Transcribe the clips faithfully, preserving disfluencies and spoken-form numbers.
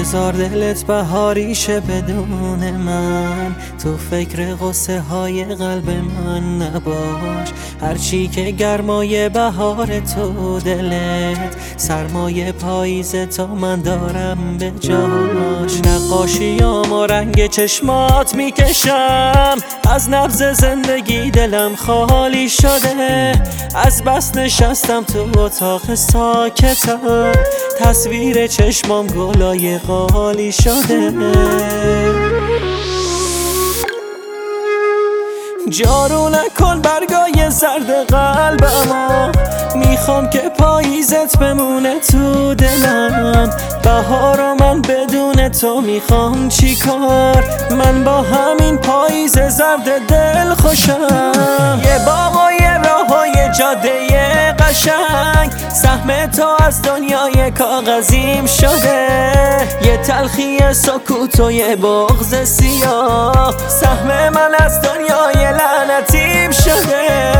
بذار دلت بهاریشه بدون من، تو فکر غصه های قلب من نباش. هرچی که گرمای بهار تو دلت، سرمای پاییز تا من دارم به جاش. نقاشیام و رنگ چشمات میکشم، از نبض زندگی دلم خالی شده. از بس نشستم تو اتاق ساکتم، تصویر چشمام گلای خالی شده. جارو نکن برگای زرد قلبمو، میخوام که پاییزت بمونه تو دلم. بهارو من بدون تو میخوام چی کار، من با همین پاییز زرد دل خوشم. یه باغ و یه راه و یه جاده قشنگ، سهم تو از دنیای کاغذیم شده. یه تلخی سکوت و یه بغض سیاه، سهم من از دنیای لعنتیم شده.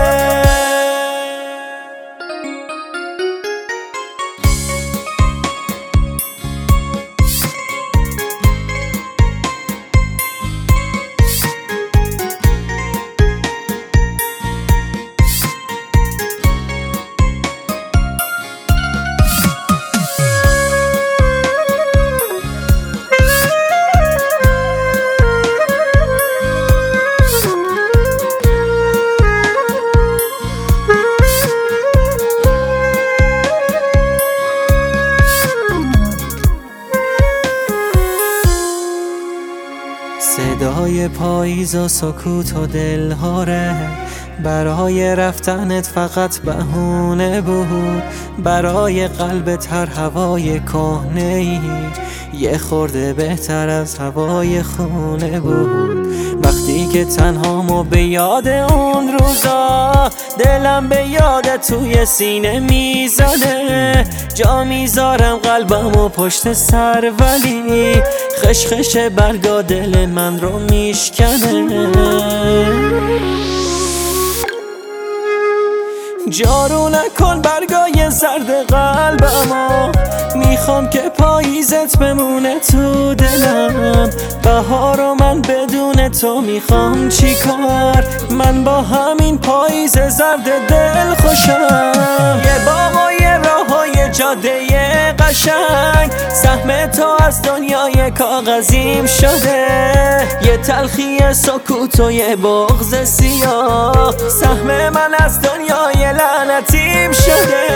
صدای پاییز و سکوت و دلهاره، برای رفتنت فقط بهونه بود. برای قلبت هر هوای کهنه‌ای یه خورده بهتر از هوای خونه بود. وقتی که تنهامو به یاد اون روزا، دلم به یاد توی سینه میزنه. جا میذارم قلبمو پشت سر، ولی خشخش برگا دل من رو میشکنه. جارو نکن برگای زرد قلبمو، میخوام که پاییزت بمونه تو دلم. بهارو من بدون تو میخوام چی کار، من با همین پاییز زرد دل خوشم. یه باغ و یه راه و یه جاده قشنگ، سهم تو از دنیای کاغذیم شده. یه تلخی سکوت و یه بغض سیاه، سهم من از دنیای لعنتیم شده.